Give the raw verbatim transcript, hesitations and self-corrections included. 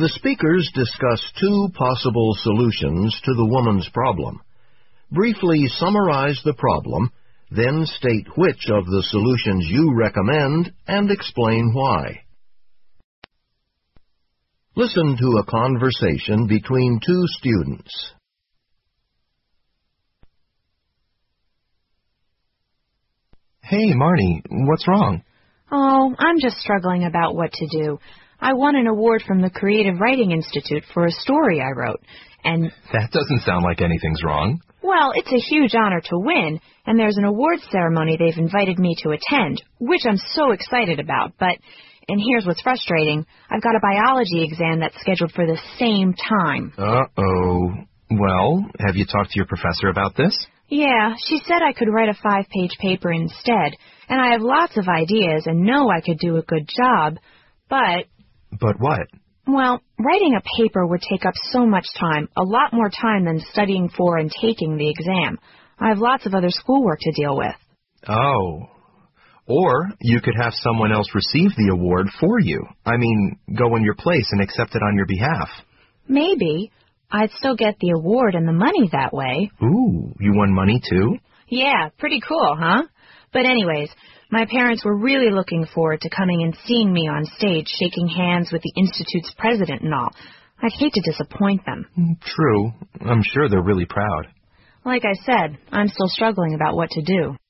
The speakers discuss two possible solutions to the woman's problem. Briefly summarize the problem, then state which of the solutions you recommend and explain why. Listen to a conversation between two students. Hey, Marnie, what's wrong? Oh, I'm just struggling about what to do. I won an award from the Creative Writing Institute for a story I wrote, and... That doesn't sound like anything's wrong. Well, it's a huge honor to win, and there's an awards ceremony they've invited me to attend, which I'm so excited about, but... And here's what's frustrating. I've got a biology exam that's scheduled for the same time. Uh-oh. Well, have you talked to your professor about this? Yeah, she said I could write a five-page paper instead, and I have lots of ideas and know I could do a good job, but... But what? Well, writing a paper would take up so much time, a lot more time than studying for and taking the exam. I have lots of other schoolwork to deal with. Oh. Or you could have someone else receive the award for you. I mean, go in your place and accept it on your behalf. Maybe. I'd still get the award and the money that way. Ooh, you won money too? Yeah, pretty cool, huh? But anyways, my parents were really looking forward to coming and seeing me on stage, shaking hands with the Institute's president and all. I'd hate to disappoint them. True. I'm sure they're really proud. Like I said, I'm still struggling about what to do.